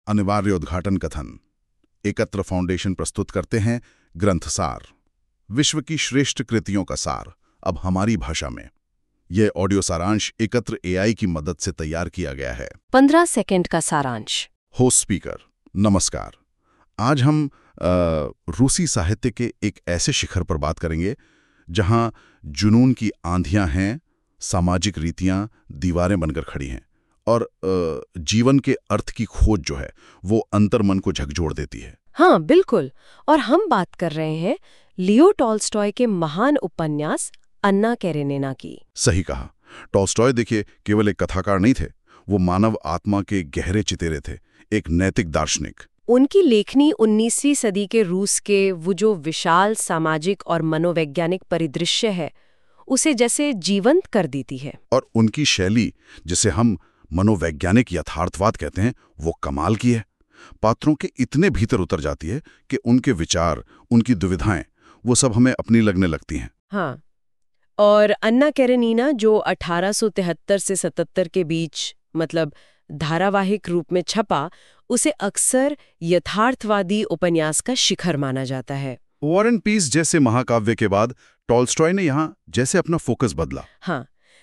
अनिवार्य उद्घाटन कथन। एकत्र फाउंडेशन प्रस्तुत करते हैं ग्रंथसार, विश्व की श्रेष्ठ कृतियों का सार, अब हमारी भाषा में। यह ऑडियो सारांश एकत्र एआई की मदद से तैयार किया गया है। 15 सेकंड का सारांश। होस्ट स्पीकर, नमस्कार। आज हम रूसी साहित्य के एक ऐसे शिखर पर बात करेंगे जहां जुनून की आंधियां हैं, सामाजिक रीतियां दीवारें बनकर खड़ी हैं और जीवन के अर्थ की खोज जो है वो अंतर्मन को झकझोर देती है। हाँ, बिल्कुल। और हम बात कर रहे हैं लियो टॉल्स्टॉय के महान उपन्यास अन्ना कैरेनिना की। सही कहा। टॉल्स्टॉय देखिए केवल एक कथाकार नहीं थे, वो मानव आत्मा के गहरे चितेरे थे, एक नैतिक दार्शनिक। उनकी लेखनी 19वीं सदी के रूस के वो जो विशाल सामाजिक और मनोवैज्ञानिक परिदृश्य है उसे जैसे जीवंत कर देती है। और उनकी शैली, जिसे हम मनोवैज्ञानिक यथार्थवाद कहते हैं, वो कमाल की है। पात्रों के इतने भीतर उतर जाती है कि उनके विचार, उनकी दुविधाएं, वो सब हमें अपनी लगने लगती हैं। हाँ, और अन्ना कैरेनिना जो 1873 से 77 के बीच मतलब धारावाहिक रूप में छपा, उसे अक्सर यथार्थवादी उपन्यास का शिखर माना जाता है। वॉर एंड पीस जैसे महाकाव्य के बाद टॉल्स्टॉय ने यहाँ जैसे अपना फोकस बदला। हाँ,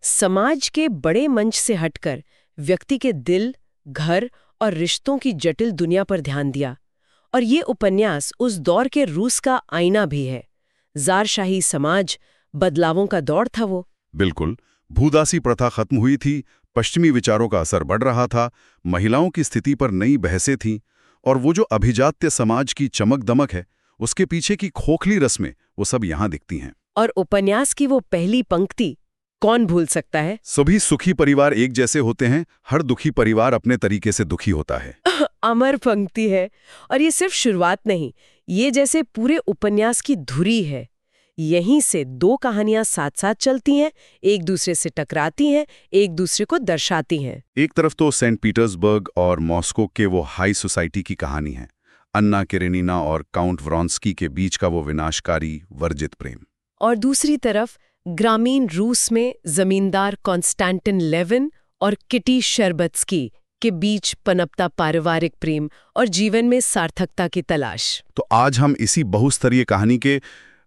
समाज के बड़े मंच से हटकर व्यक्ति के दिल, घर और रिश्तों की जटिल दुनिया पर ध्यान दिया। और ये उपन्यास उस दौर के रूस का आईना भी है। ज़ारशाही समाज, बदलावों का दौर था वो। बिल्कुल। भूदासी प्रथा खत्म हुई थी, पश्चिमी विचारों का असर बढ़ रहा था, महिलाओं की स्थिति पर नई बहसें थीं, और वो जो अभिजात्य समाज की चमक दमक है, उसके पीछे की खोखली रस्में, वो सब यहाँ दिखती हैं। और उपन्यास की वो पहली पंक्ति कौन भूल सकता है? सभी सुखी परिवार एक जैसे होते हैं, हर दुखी परिवार अपने तरीके से दुखी होता है। अमर पंक्ति है। और ये सिर्फ शुरुआत नहीं, ये जैसे पूरे उपन्यास की धुरी है। यहीं से दो कहानियां साथ साथ चलती हैं, एक दूसरे से टकराती हैं, एक दूसरे को दर्शाती हैं। एक तरफ तो सेंट पीटर्सबर्ग और मॉस्को के वो हाई सोसाइटी की कहानी है, अन्ना कैरेनिना और काउंट व्रॉन्स्की के बीच का वो विनाशकारी वर्जित प्रेम। और दूसरी तरफ ग्रामीण रूस में जमींदार कॉन्स्टेंटिन लेविन और किटी शेरबत्स्की के बीच पनपता पारिवारिक प्रेम और जीवन में सार्थकता की तलाश। तो आज हम इसी बहुस्तरीय कहानी के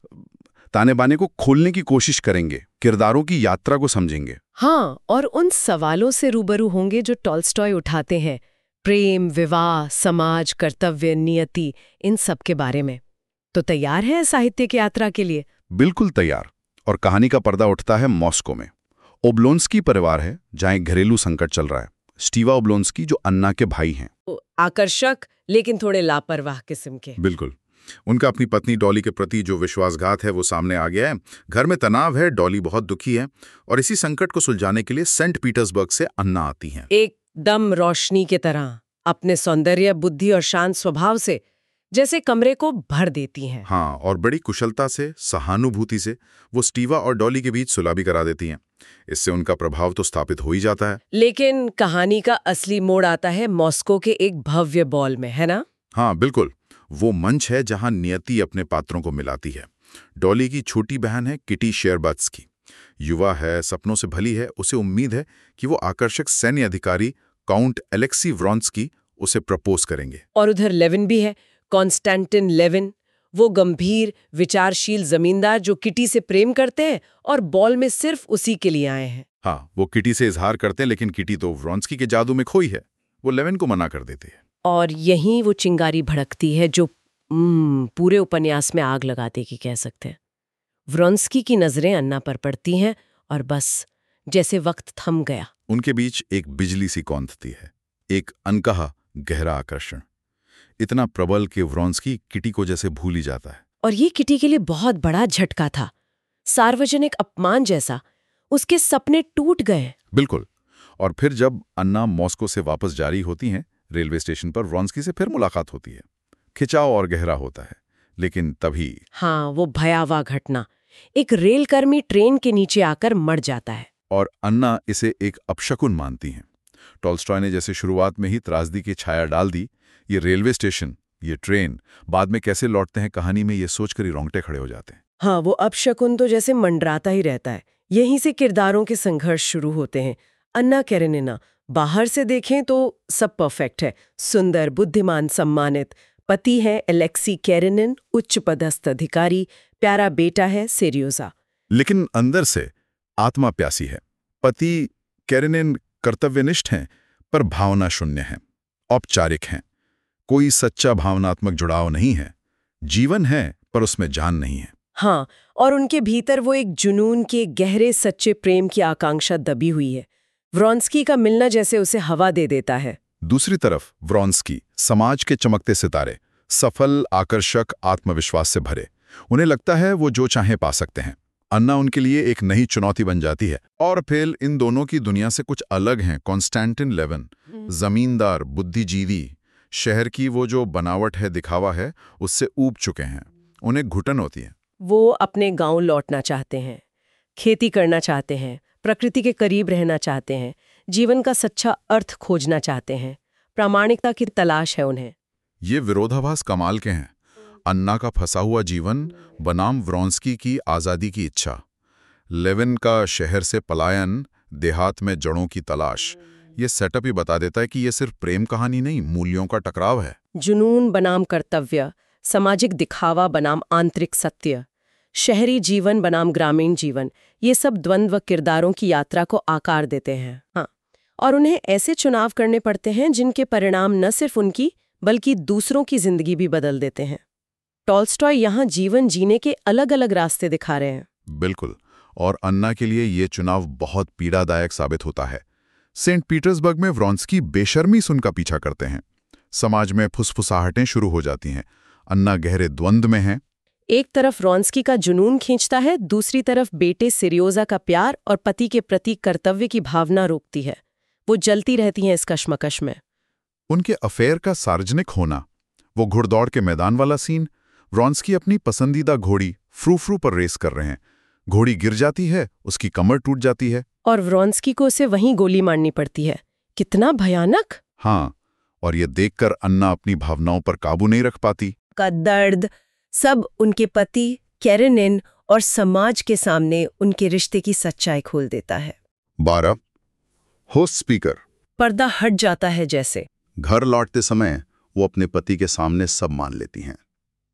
ताने बाने को खोलने की कोशिश करेंगे, किरदारों की यात्रा को समझेंगे। हाँ, और उन सवालों से रूबरू होंगे जो टॉल्स्टॉय उठाते हैं, प्रेम, विवाह, समाज, कर्तव्य, नियति, इन सब के बारे में। तो तैयार है साहित्य की यात्रा के लिए? बिल्कुल तैयार। और कहानी का पर्दा उठता है मॉस्को में। ओब्लोंस्की परिवार है जहां एक घरेलू संकट चल रहा है। स्टीवा ओब्लोंस्की जो अन्ना के भाई हैं, आकर्षक लेकिन थोड़े लापरवाह किस्म के। बिल्कुल। उनका अपनी पत्नी डॉली के प्रति जो विश्वासघात है वो सामने आ गया है। घर में तनाव है, डॉली बहुत दुखी है, और इसी संकट को सुलझाने के लिए सेंट पीटर्सबर्ग से अन्ना आती हैं। एकदम रोशनी की तरह, अपने सौंदर्य, बुद्धि और शांत स्वभाव से जैसे कमरे को भर देती हैं। हाँ, और बड़ी कुशलता से, सहानुभूति से वो स्टीवा और डॉली के बीच सुलह भी करा देती हैं। इससे उनका प्रभाव तो स्थापित हो ही जाता है। लेकिन कहानी का असली मोड़ आता है मॉस्को के एक भव्य बॉल में, है ना? हाँ, बिल्कुल। वो मंच है जहां नियति अपने पात्रों को मिलाती है। डॉली की छोटी बहन है किटी शेरबत्स्की, युवा है, सपनों से भली है। उसे उम्मीद है कि वो आकर्षक सैन्य अधिकारी काउंट एलेक्सी व्रॉन्स्की उसे प्रपोज करेंगे। और उधर लेविन भी है, कॉन्स्टेंटिन लेविन, वो गंभीर, विचारशील जमींदार जो किटी से प्रेम करते हैं और बॉल में सिर्फ उसी के लिए आए हैं। हाँ, वो किटी से इजहार करते हैं, लेकिन किटी तो व्रॉन्स्की के जादू में खोई है। वो लेविन को मना कर देते हैं। और यहीं वो चिंगारी भड़कती है जो पूरे उपन्यास में आग लगा देगी, कह सकते हैं। व्रॉन्स्की की नजरें अन्ना पर पड़ती हैं और बस जैसे वक्त थम गया। उनके बीच एक बिजली सी कौंधती है, एक अनकहा गहरा आकर्षण, इतना प्रबल कि व्रॉन्स्की किटी को जैसे भूल ही जाता है। और ये किटी के लिए बहुत बड़ा झटका था, सार्वजनिक अपमान जैसा। उसके सपने टूट गए। बिल्कुल। और फिर जब अन्ना मॉस्को से वापस जारी होती हैं, रेलवे स्टेशन पर व्रॉन्स्की से फिर मुलाकात होती है। खिंचाव और गहरा होता है, लेकिन तभी हाँ, वो भयावह घटना, एक रेलकर्मी ट्रेन के नीचे आकर मर जाता है। और अन्ना इसे एक अपशकुन मानती हैं। टॉल्स्टॉय ने जैसे शुरुआत में ही त्रासदी की छाया डाल दी, ये रेलवे स्टेशन, ये ट्रेन बाद में कैसे लौटते हैं कहानी में, ये सोचकर ही रोंगटे खड़े हो जाते हैं। हाँ, वो अपशकुन तो जैसे मंडराता ही रहता है। यहीं से किरदारों के संघर्ष शुरू होते हैं। अन्ना कैरेनिना बाहर से देखें तो सब परफेक्ट है, सुंदर, बुद्धिमान, सम्मानित। पति है एलेक्सी कैरेनिन, उच्च पदस्थ अधिकारी, प्यारा बेटा है सेरियोजा। लेकिन अंदर से आत्मा प्यासी है। पति कैरेनिन कर्तव्यनिष्ठ हैं, पर भावना शून्य हैं, औपचारिक हैं। कोई सच्चा भावनात्मक जुड़ाव नहीं है। जीवन है, पर उसमें जान नहीं है। हाँ, और उनके भीतर वो एक जुनून के गहरे सच्चे प्रेम की आकांक्षा दबी हुई है। व्रॉन्स्की का मिलना जैसे उसे हवा दे देता है। दूसरी तरफ व्रॉन्स्की समाज के चमकते सितारे, सफल, आकर्षक, आत्मविश्वास से भरे। उन्हें लगता है वो जो चाहे पा सकते हैं। अन्ना उनके लिए एक नई चुनौती बन जाती है। और फिर इन दोनों की दुनिया से कुछ अलग हैं। कॉन्स्टेंटिन लेविन, जमींदार, बुद्धिजीवी, शहर की वो जो बनावट है, दिखावा है, उससे ऊब चुके हैं। उन्हें घुटन होती है। वो अपने गांव लौटना चाहते हैं, खेती करना चाहते हैं, प्रकृति के करीब रहना चाहते हैं, जीवन का सच्चा अर्थ खोजना चाहते हैं। प्रामाणिकता की तलाश है उन्हें। ये विरोधाभास कमाल के हैं। अन्ना का फंसा हुआ जीवन बनाम व्रॉन्स्की की आज़ादी की इच्छा। लेविन का शहर से पलायन, देहात में जड़ों की तलाश। ये सेटअप ही बता देता है कि ये सिर्फ प्रेम कहानी नहीं, मूल्यों का टकराव है। जुनून बनाम कर्तव्य, सामाजिक दिखावा बनाम आंतरिक सत्य, शहरी जीवन बनाम ग्रामीण जीवन, ये सब द्वंद्व किरदारों की यात्रा को आकार देते हैं। हाँ, और उन्हें ऐसे चुनाव करने पड़ते हैं जिनके परिणाम न सिर्फ उनकी बल्कि दूसरों की जिंदगी भी बदल देते हैं। टॉल्स्टॉय यहाँ जीवन जीने के अलग अलग रास्ते दिखा रहे हैं। बिल्कुल, और अन्ना के लिए ये चुनाव बहुत पीड़ादायक साबित होता है। सेंट पीटर्सबर्ग में व्रॉन्स्की बेशर्मी से उनका पीछा करते हैं। समाज में फुसफुसाहटें शुरू हो जाती हैं। अन्ना गहरे द्वंद्व में हैं। एक तरफ व्रॉन्स्की का जुनून खींचता है, दूसरी तरफ बेटे सेरियोजा का प्यार और पति के प्रति कर्तव्य की भावना रोकती है। वो जलती रहती हैं इस कश्मकश में। उनके अफेयर का सार्वजनिक होना, वो घुड़दौड़ के मैदान वाला सीन, व्रॉन्स्की अपनी पसंदीदा घोड़ी फ्रू पर रेस कर रहे हैं। घोड़ी गिर जाती है, उसकी कमर टूट जाती है और व्रॉन्स्की को उसे वहीं गोली मारनी पड़ती है। कितना भयानक! हाँ, और ये देखकर अन्ना अपनी भावनाओं पर काबू नहीं रख पाती। का दर्द सब उनके पति कैरेनिन और समाज के सामने उनके रिश्ते की सच्चाई खोल देता है। 12 होस्ट स्पीकर। पर्दा हट जाता है जैसे। घर लौटते समय वो अपने पति के सामने सब मान लेती हैं।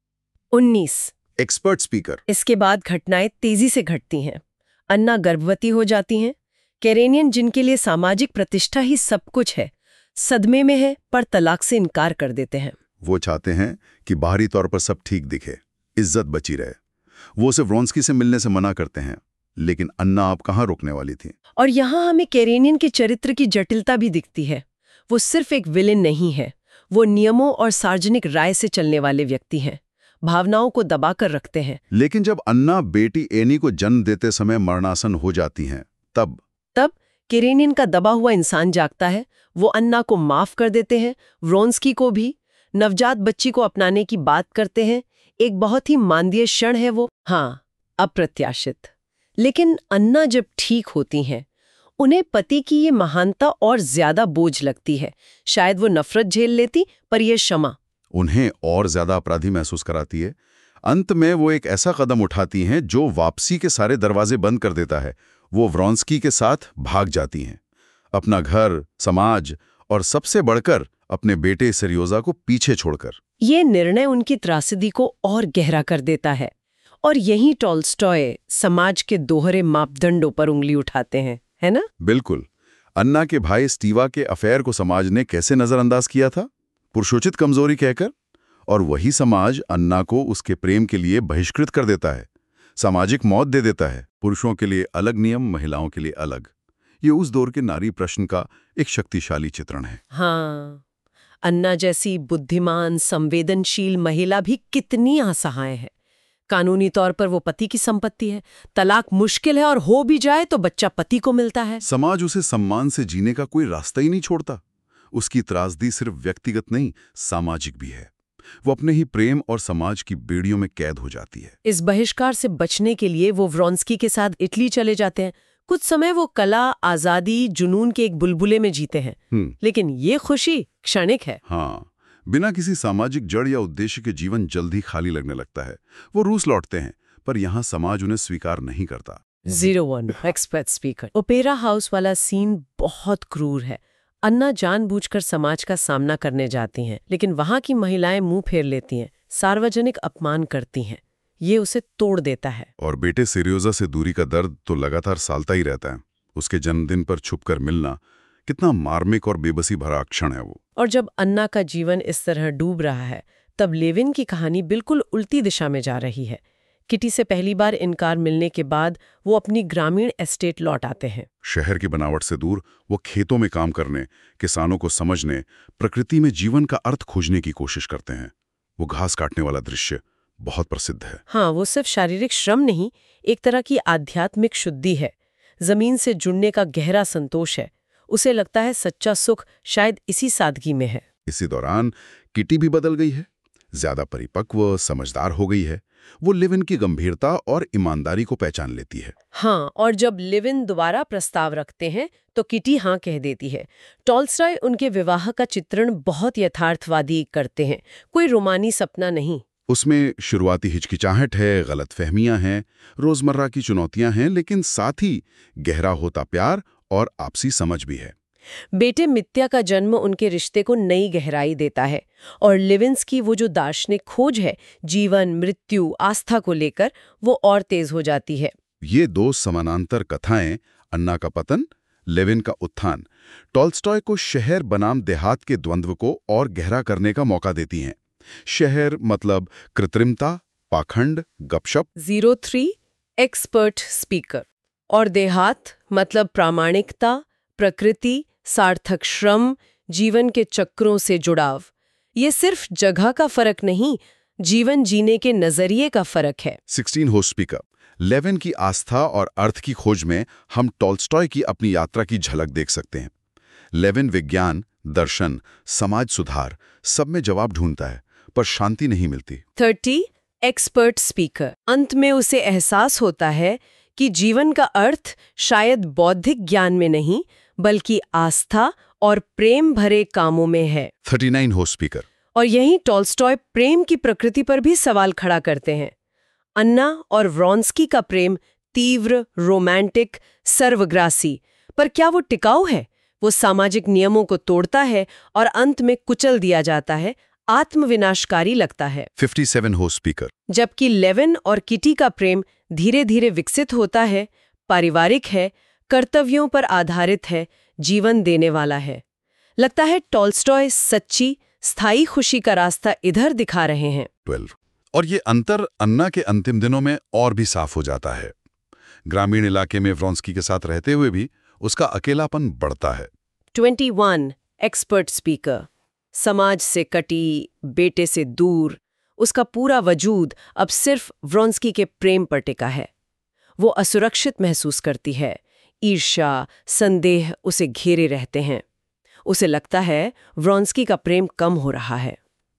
19 एक्सपर्ट स्पीकर। इसके बाद घटनाएं तेजी से घटती हैं। अन्ना गर्भवती हो जाती हैं। कैरेनियन, जिनके लिए सामाजिक प्रतिष्ठा ही सब कुछ है, सदमे में है, पर तलाक से इनकार कर देते हैं। वो चाहते हैं कि बाहरी तौर पर सब ठीक दिखे, इज्जत बची रहे। वो उसे व्रॉन्स्की से मिलने से मना करते हैं, लेकिन अन्ना आप कहाँ रुकने वाली थी। और यहाँ हमें कैरेनियन के चरित्र की जटिलता भी दिखती है। वो सिर्फ एक विलेन नहीं है, वो नियमों और सार्वजनिक राय से चलने वाले व्यक्ति हैं, भावनाओं को दबाकर रखते हैं। लेकिन जब अन्ना बेटी एनी को जन्म देते समय मरणासन हो जाती हैं, तब कैरेनियन का दबा हुआ इंसान जागता है। वो अन्ना को माफ कर देते हैं, व्रॉन्स्की को भी, नवजात बच्ची को अपनाने की बात करते हैं। एक बहुत ही मानवीय क्षण है वो। हाँ, अप्रत्याशित। लेकिन अन्ना जब ठीक होती हैं, उन्हें पति की ये महानता और ज्यादा बोझ लगती है। शायद वो नफरत झेल लेती, पर यह क्षमा उन्हें और ज्यादा अपराधी महसूस कराती है। अंत में वो एक ऐसा कदम उठाती हैं जो वापसी के सारे दरवाजे बंद कर देता है। वो व्रॉन्स्की के साथ भाग जाती हैं, अपना घर, समाज और सबसे बढ़कर अपने बेटे सेरियोजा को पीछे छोड़कर। ये निर्णय उनकी त्रासदी को और गहरा कर देता है। और यही टॉल्स्टॉय समाज के दोहरे मापदंडों पर उंगली उठाते हैं, है ना? बिल्कुल। अन्ना के भाई स्टीवा के अफेयर को समाज ने कैसे नजरअंदाज किया था? पुरुषोचित कमजोरी कहकर। और वही समाज अन्ना को उसके प्रेम के लिए बहिष्कृत कर देता है, सामाजिक मौत दे देता है। पुरुषों के लिए अलग नियम, महिलाओं के लिए अलग। ये उस दौर के नारी प्रश्न का एक शक्तिशाली चित्रण है। हाँ, अन्ना जैसी बुद्धिमान, संवेदनशील महिला भी कितनी असहाय है। कानूनी तौर पर वो पति की संपत्ति है, तलाक मुश्किल है और हो भी जाए तो बच्चा पति को मिलता है। समाज उसे सम्मान से जीने का कोई रास्ता ही नहीं छोड़ता। उसकी त्रासदी सिर्फ व्यक्तिगत नहीं, सामाजिक भी है। वो अपने ही प्रेम और समाज की बेड़ियों में कैद हो जाती है। इस बहिष्कार से बचने के लिए वो व्रॉन्स्की के साथ इटली चले जाते हैं। कुछ समय वो कला, आजादी, जुनून के एक बुलबुले में जीते हैं। लेकिन ये खुशी क्षणिक है। हाँ, बिना किसी सामाजिक जड़ या उद्देश्य के जीवन जल्दी खाली लगने लगता है। वो रूस लौटते हैं, पर यहाँ समाज उन्हें स्वीकार नहीं करता। 01 एक्सपर्ट स्पीकर। ओपेरा हाउस वाला सीन बहुत क्रूर है। अन्ना जानबूझकर समाज का सामना करने जाती हैं, लेकिन वहां की महिलाएं मुंह फेर लेती हैं, सार्वजनिक अपमान करती हैं। ये उसे तोड़ देता है। और बेटे सिरियोजा से दूरी का दर्द तो लगातार सालता ही रहता है। उसके जन्मदिन पर छुपकर मिलना कितना मार्मिक और बेबसी भरा क्षण है वो। और जब अन्ना का जीवन इस तरह डूब रहा है, तब लेविन की कहानी बिल्कुल उल्टी दिशा में जा रही है। किटी से पहली बार इनकार मिलने के बाद वो अपनी ग्रामीण एस्टेट लौट आते हैं। शहर की बनावट से दूर वो खेतों में काम करने, किसानों को समझने, प्रकृति में जीवन का अर्थ खोजने की कोशिश करते हैं। वो घास काटने वाला दृश्य बहुत प्रसिद्ध है। हाँ, वो सिर्फ शारीरिक श्रम नहीं, एक तरह की आध्यात्मिक शुद्धि है। जमीन से जुड़ने का गहरा संतोष है। उसे लगता है सच्चा सुख शायद इसी सादगी में है। इसी दौरान किटी भी बदल गई है, ज्यादा परिपक्व, समझदार हो गई है। वो लेविन की गंभीरता और ईमानदारी को पहचान लेती है। हाँ, और जब लेविन दोबारा प्रस्ताव रखते हैं तो किटी हाँ कह देती है। टॉल्स्टॉय उनके विवाह का चित्रण बहुत यथार्थवादी करते हैं, कोई रोमानी सपना नहीं। उसमें शुरुआती हिचकिचाहट है, गलतफहमियां हैं, रोजमर्रा की चुनौतियां हैं, लेकिन साथ ही गहरा होता प्यार और आपसी समझ भी है। बेटे मित्या का जन्म उनके रिश्ते को नई गहराई देता है, और लिविन्स की वो जो दार्शनिक खोज है जीवन, मृत्यु, आस्था को लेकर, वो और तेज हो जाती है। ये दो समानांतर कथाएं, अन्ना का पतन, लेविन का उत्थान, टॉल्स्टॉय को शहर बनाम देहात के द्वंद्व को और गहरा करने का मौका देती हैं। शहर मतलब कृत्रिमता, पाखंड, गपशप। 03 एक्सपर्ट स्पीकर, और देहात मतलब प्रामाणिकता, प्रकृति, सार्थक श्रम, जीवन के चक्रों से जुड़ाव। ये सिर्फ जगह का फर्क नहीं, जीवन जीने के नजरिए का फर्क है। 16 होस्ट स्पीकर, लेविन की आस्था और अर्थ की खोज में हम टॉल्स्टॉय की अपनी यात्रा की झलक देख सकते हैं। लेविन विज्ञान, दर्शन, समाज सुधार सब में जवाब ढूंढता है, पर शांति नहीं मिलती। 30 एक्सपर्ट स्पीकर, अंत में उसे एहसास होता है कि जीवन का अर्थ शायद बौद्धिक ज्ञान में नहीं, बल्कि आस्था और प्रेम भरे कामों में है। 39 होस्ट स्पीकर, और यहीं टॉल्स्टॉय प्रेम की प्रकृति पर भी सवाल खड़ा करते हैं। अन्ना और व्रॉन्स्की का प्रेम तीव्र, रोमांटिक, सर्वग्रासी, पर क्या वो टिकाऊ है? वो सामाजिक नियमों को तोड़ता है और अंत में कुचल दिया जाता है, आत्मविनाशकारी लगता है। 57 होस्ट स्पीकर, जबकि लेविन और किटी का प्रेम धीरे धीरे विकसित होता है, पारिवारिक है, कर्तव्यों पर आधारित है, जीवन देने वाला है। लगता है टॉल्स्टॉय सच्ची, स्थायी खुशी का रास्ता इधर दिखा रहे हैं। 12, और ये अंतर अन्ना के अंतिम दिनों में और भी साफ हो जाता है। ग्रामीण इलाके में व्रॉन्स्की के साथ रहते हुए भी उसका अकेलापन बढ़ता है। 21 एक्सपर्ट स्पीकर, समाज से कटी, बेटे से दूर, उसका पूरा वजूद अब सिर्फ व्रॉन्स्की के प्रेम पर टिका है। वो असुरक्षित महसूस करती है, ईर्ष्या, संदेह उसे घेरे रहते हैं। उसे लगता है व्रॉन्स्की का प्रेम कम हो रहा है।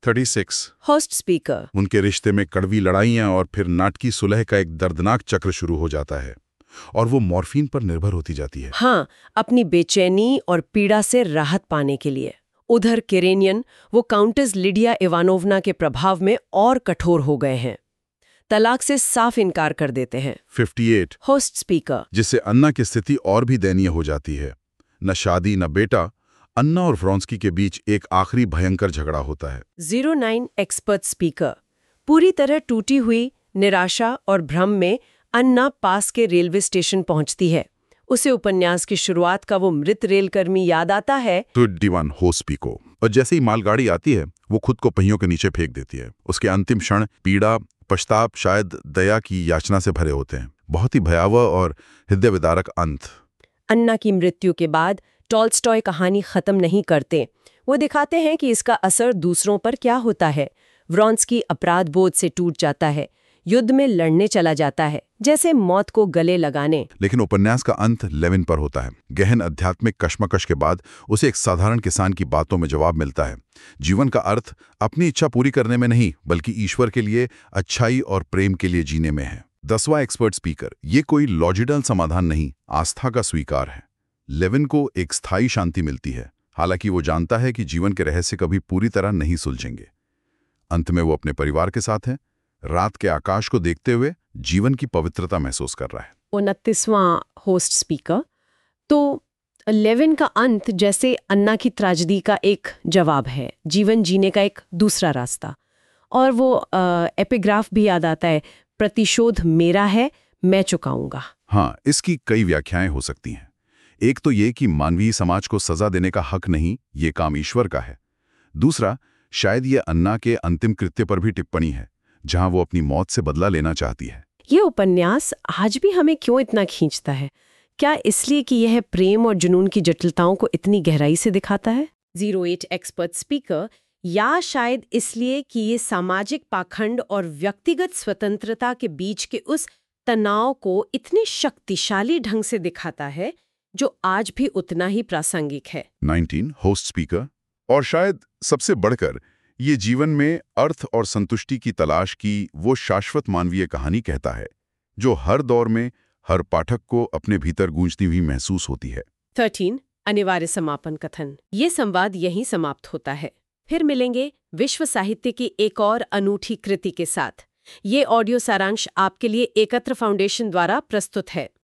36 होस्ट स्पीकर, उनके रिश्ते में कड़वी लड़ाइयां और फिर नाटकी सुलह का एक दर्दनाक चक्र शुरू हो जाता है, और वो मॉर्फिन पर निर्भर होती जाती है। हाँ, अपनी बेचैनी और पीड़ा से राहत पाने के लिए। उधर केरेनियन, वो काउंटेस लिडिया इवानोवना के प्रभाव में और कठोर हो गए हैं, तलाक से साफ इनकार कर देते हैं। 58 होस्ट स्पीकर, जिससे अन्ना की स्थिति और भी दयनीय हो जाती है। न शादी न बेटा, अन्ना और व्रॉन्स्की के बीच एक आखिरी भयंकर झगड़ा होता है। 09 एक्सपर्ट स्पीकर, पूरी तरह टूटी हुई, निराशा और भ्रम में अन्ना पास के रेलवे स्टेशन पहुंचती है। उसे उपन्यास की शुरुआत का वो मृत रेलकर्मी याद आता है। 21 होस्ट स्पीकर, और जैसे ही मालगाड़ी आती है वो खुद को पहियों के नीचे फेंक देती है। उसके अंतिम क्षण पीड़ा, पश्चाताप, शायद दया की याचना से भरे होते हैं। बहुत ही भयावह और हृदय विदारक अंत। अन्ना की मृत्यु के बाद टॉल्स्टॉय कहानी खत्म नहीं करते। वो दिखाते हैं कि इसका असर दूसरों पर क्या होता है। व्रॉन्स्की अपराध बोध से टूट जाता है, युद्ध में लड़ने चला जाता है, जैसे मौत को गले लगाने। लेकिन उपन्यास का अंत लेविन पर होता है। गहन आध्यात्मिक कश्मकश के बाद उसे एक साधारण किसान की बातों में जवाब मिलता है। जीवन का अर्थ अपनी इच्छा पूरी करने में नहीं, बल्कि ईश्वर के लिए, अच्छाई और प्रेम के लिए जीने में है। 10वां एक्सपर्ट स्पीकर, ये कोई लॉजिकल समाधान नहीं, आस्था का स्वीकार है। लेविन को एक स्थायी शांति मिलती है, हालांकि वो जानता है कि जीवन के रहस्य कभी पूरी तरह नहीं सुलझेंगे। अंत में वो अपने परिवार के साथ है, रात के आकाश को देखते हुए जीवन की पवित्रता महसूस कर रहा है। 29वां होस्ट स्पीकर, तो लेविन का अंत जैसे अन्ना की त्रैजेडी का एक जवाब है, जीवन जीने का एक दूसरा रास्ता। और वो एपिग्राफ भी याद आता है, प्रतिशोध मेरा है, मैं चुकाऊंगा। हाँ, इसकी कई व्याख्याएं हो सकती हैं। एक तो ये कि मानवीय समाज को सजा देने का हक नहीं, ये काम ईश्वर का है। दूसरा, शायद ये अन्ना के अंतिम कृत्य पर भी टिप्पणी है, जहां वो अपनी मौत से बदला लेना चाहती है। ये उपन्यास आज भी हमें क्यों इतना खींचता है? क्या इसलिए कि यह प्रेम और जुनून की जटिलताओं को इतनी गहराई से दिखाता है? 08 एक्सपर्ट स्पीकर, या शायद इसलिए कि ये सामाजिक पाखंड और व्यक्तिगत स्वतंत्रता के बीच के उस तनाव को इतने शक्तिशाली ढंग से दिखाता है जो आज भी उतना ही प्रासंगिक है। 19 होस्ट स्पीकर, और शायद सबसे बढ़कर ये जीवन में अर्थ और संतुष्टि की तलाश की वो शाश्वत मानवीय कहानी कहता है, जो हर दौर में हर पाठक को अपने भीतर गूंजती हुई महसूस होती है। 13 अनिवार्य समापन कथन। ये संवाद यहीं समाप्त होता है। फिर मिलेंगे विश्व साहित्य की एक और अनूठी कृति के साथ। ये ऑडियो सारांश आपके लिए एकत्र फाउंडेशन द्वारा प्रस्तुत है।